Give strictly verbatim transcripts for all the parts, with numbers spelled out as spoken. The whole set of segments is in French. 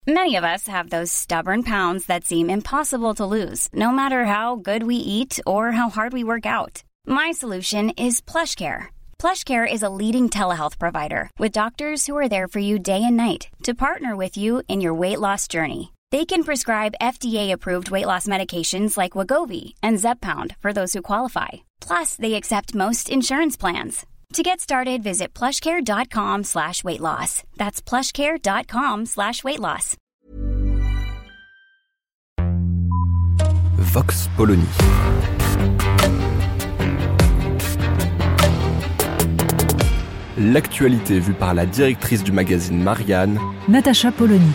Many of us have those stubborn pounds that seem impossible to lose, no matter how good we eat or how hard we work out. My solution is PlushCare. PlushCare is a leading telehealth provider with doctors who are there for you day and night to partner with you in your weight loss journey. They can prescribe F D A-approved weight loss medications like Wegovy and Zepbound for those who qualify. Plus, they accept most insurance plans. To get started, visit plushcare.com slash weight loss. That's plushcare.com slash weight loss. Vox Polony. L'actualité vue par la directrice du magazine Marianne, Natacha Polony.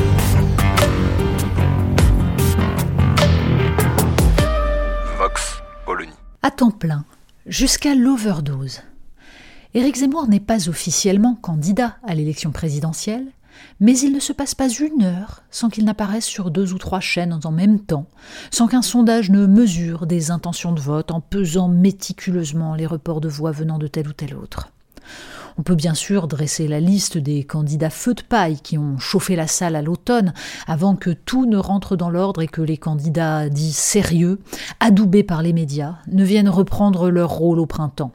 Vox Polony. À temps plein, jusqu'à l'overdose. Éric Zemmour n'est pas officiellement candidat à l'élection présidentielle, mais il ne se passe pas une heure sans qu'il n'apparaisse sur deux ou trois chaînes en même temps, sans qu'un sondage ne mesure des intentions de vote en pesant méticuleusement les reports de voix venant de tel ou tel autre. On peut bien sûr dresser la liste des candidats feu de paille qui ont chauffé la salle à l'automne avant que tout ne rentre dans l'ordre et que les candidats dits sérieux, adoubés par les médias, ne viennent reprendre leur rôle au printemps.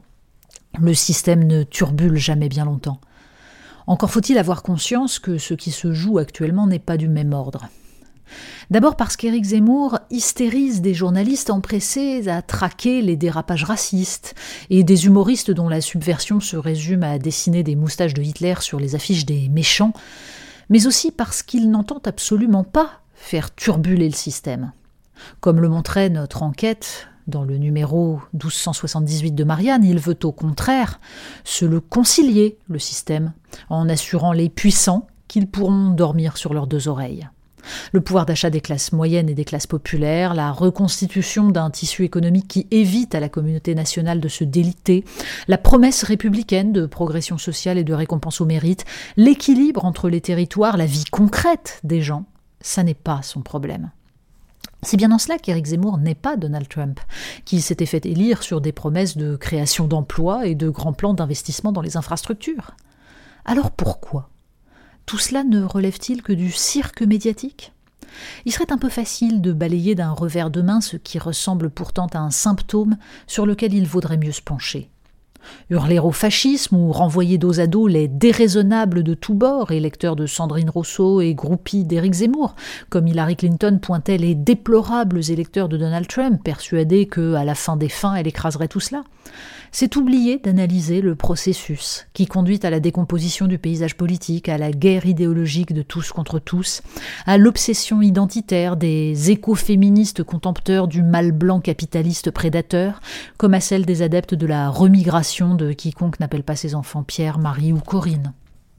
Le système ne turbule jamais bien longtemps. Encore faut-il avoir conscience que ce qui se joue actuellement n'est pas du même ordre. D'abord parce qu'Éric Zemmour hystérise des journalistes empressés à traquer les dérapages racistes et des humoristes dont la subversion se résume à dessiner des moustaches de Hitler sur les affiches des méchants, mais aussi parce qu'il n'entend absolument pas faire turbuler le système. Comme le montrait notre enquête dans le numéro douze cent soixante-dix-huit de Marianne, il veut au contraire se le concilier, le système, en assurant les puissants qu'ils pourront dormir sur leurs deux oreilles. Le pouvoir d'achat des classes moyennes et des classes populaires, la reconstitution d'un tissu économique qui évite à la communauté nationale de se déliter, la promesse républicaine de progression sociale et de récompense au mérite, l'équilibre entre les territoires, la vie concrète des gens, ça n'est pas son problème. C'est bien en cela qu'Éric Zemmour n'est pas Donald Trump, qui s'était fait élire sur des promesses de création d'emplois et de grands plans d'investissement dans les infrastructures. Alors pourquoi ? Tout cela ne relève-t-il que du cirque médiatique ? Il serait un peu facile de balayer d'un revers de main ce qui ressemble pourtant à un symptôme sur lequel il vaudrait mieux se pencher. Hurler au fascisme ou renvoyer dos à dos les déraisonnables de tous bords, électeurs de Sandrine Rousseau et groupies d'Éric Zemmour, comme Hillary Clinton pointait les déplorables électeurs de Donald Trump, persuadés qu'à la fin des fins, elle écraserait tout cela. C'est oublier d'analyser le processus qui conduit à la décomposition du paysage politique, à la guerre idéologique de tous contre tous, à l'obsession identitaire des écoféministes contempteurs du mâle blanc capitaliste prédateur, comme à celle des adeptes de la remigration de quiconque n'appelle pas ses enfants Pierre, Marie ou Corinne.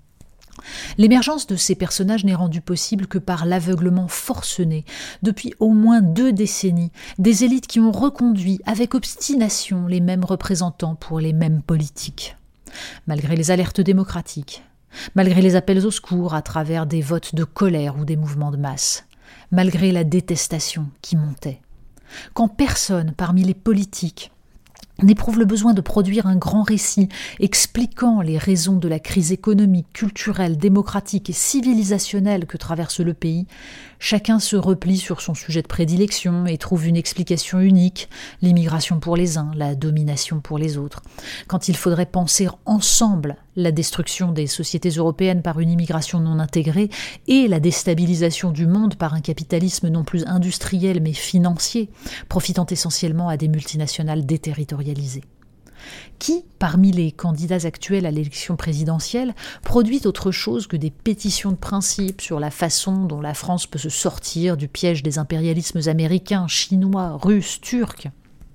L'émergence de ces personnages n'est rendue possible que par l'aveuglement forcené, depuis au moins deux décennies, des élites qui ont reconduit avec obstination les mêmes représentants pour les mêmes politiques. Malgré les alertes démocratiques, malgré les appels au secours à travers des votes de colère ou des mouvements de masse, malgré la détestation qui montait. Quand personne parmi les politiques n'éprouve le besoin de produire un grand récit expliquant les raisons de la crise économique, culturelle, démocratique et civilisationnelle que traverse le pays, chacun se replie sur son sujet de prédilection et trouve une explication unique, l'immigration pour les uns, la domination pour les autres. Quand il faudrait penser ensemble la destruction des sociétés européennes par une immigration non intégrée et la déstabilisation du monde par un capitalisme non plus industriel mais financier, profitant essentiellement à des multinationales déterritorialisées. Qui, parmi les candidats actuels à l'élection présidentielle, produit autre chose que des pétitions de principe sur la façon dont la France peut se sortir du piège des impérialismes américains, chinois, russes, turcs ?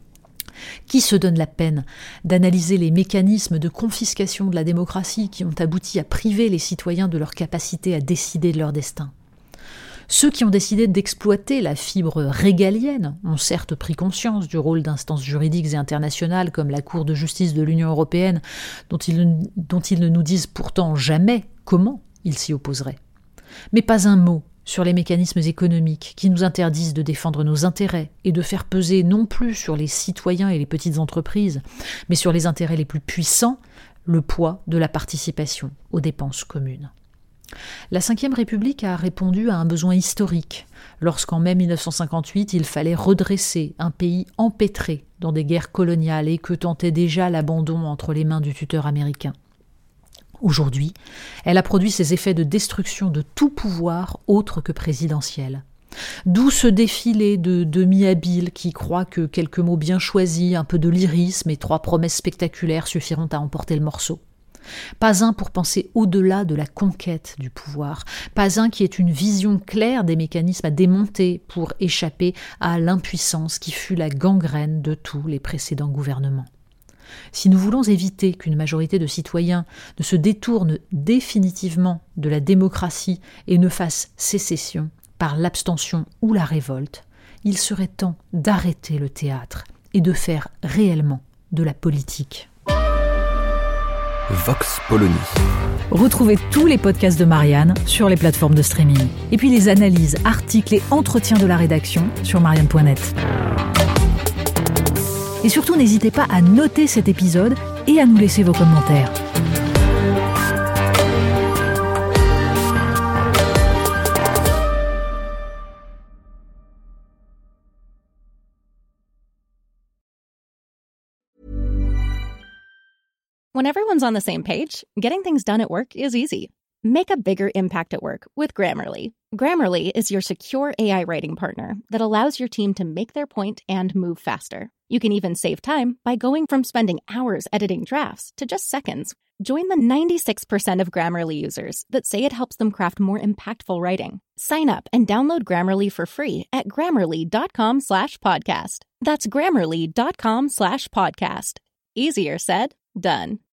Qui se donne la peine d'analyser les mécanismes de confiscation de la démocratie qui ont abouti à priver les citoyens de leur capacité à décider de leur destin ? Ceux qui ont décidé d'exploiter la fibre régalienne ont certes pris conscience du rôle d'instances juridiques et internationales comme la Cour de justice de l'Union européenne, dont ils, dont ils ne nous disent pourtant jamais comment ils s'y opposeraient. Mais pas un mot sur les mécanismes économiques qui nous interdisent de défendre nos intérêts et de faire peser non plus sur les citoyens et les petites entreprises, mais sur les intérêts les plus puissants, le poids de la participation aux dépenses communes. La Cinquième République a répondu à un besoin historique, lorsqu'en mai mille neuf cent cinquante-huit, il fallait redresser un pays empêtré dans des guerres coloniales et que tentait déjà l'abandon entre les mains du tuteur américain. Aujourd'hui, elle a produit ses effets de destruction de tout pouvoir autre que présidentiel. D'où ce défilé de demi-habiles qui croient que quelques mots bien choisis, un peu de lyrisme et trois promesses spectaculaires suffiront à emporter le morceau. Pas un pour penser au-delà de la conquête du pouvoir, pas un qui ait une vision claire des mécanismes à démonter pour échapper à l'impuissance qui fut la gangrène de tous les précédents gouvernements. Si nous voulons éviter qu'une majorité de citoyens ne se détourne définitivement de la démocratie et ne fasse sécession par l'abstention ou la révolte, il serait temps d'arrêter le théâtre et de faire réellement de la politique. Vox Polony. Retrouvez tous les podcasts de Marianne sur les plateformes de streaming. Et puis les analyses, articles et entretiens de la rédaction sur marianne point net. Et surtout, n'hésitez pas à noter cet épisode et à nous laisser vos commentaires. When everyone's on the same page, getting things done at work is easy. Make a bigger impact at work with Grammarly. Grammarly is your secure A I writing partner that allows your team to make their point and move faster. You can even save time by going from spending hours editing drafts to just seconds. Join the ninety-six percent of Grammarly users that say it helps them craft more impactful writing. Sign up and download Grammarly for free at grammarly.com slash podcast. That's grammarly.com slash podcast. Easier said, done.